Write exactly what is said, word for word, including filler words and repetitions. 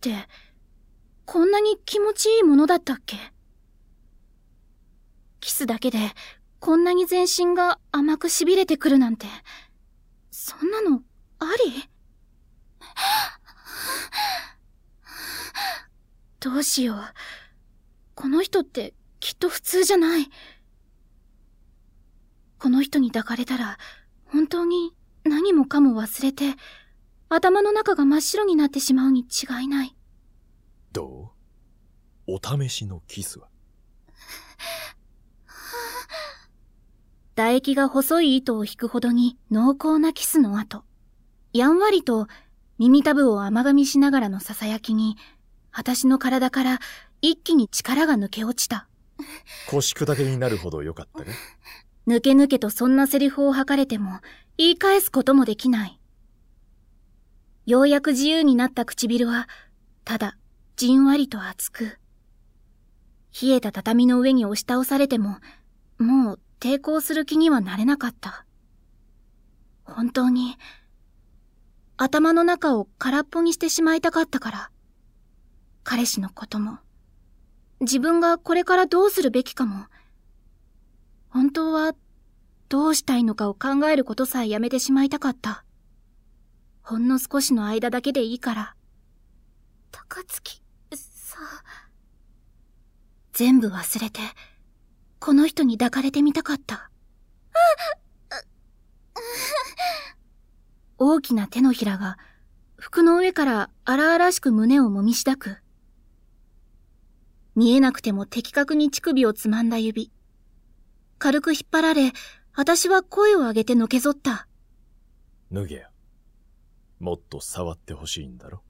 ってこんなに気持ちいいものだったっけ？キスだけでこんなに全身が甘く痺れてくるなんて、そんなのあり？どうしよう。この人ってきっと普通じゃない。この人に抱かれたら本当に何もかも忘れて頭の中が真っ白になってしまうに違いない。 どう？お試しのキスは？ 唾液が細い糸を引くほどに濃厚なキスの後、やんわりと耳たぶを甘噛みしながらのささやきに、私の体から一気に力が抜け落ちた。 腰砕けになるほど良かったね。 抜け抜けとそんなセリフを吐かれても言い返すこともできない。ようやく自由になった唇はただじんわりと熱く、冷えた畳の上に押し倒されてももう抵抗する気にはなれなかった。本当に頭の中を空っぽにしてしまいたかったから。彼氏のことも自分がこれからどうするべきかも、本当はどうしたいのかを考えることさえやめてしまいたかった。ほんの少しの間だけでいいから。高月さ、全部忘れてこの人に抱かれてみたかった。大きな手のひらが服の上から荒々しく胸をもみしだく。見えなくても的確に乳首をつまんだ指。軽く引っ張られ、私は声を上げてのけぞった。 脱げよ。もっと触ってほしいんだろ。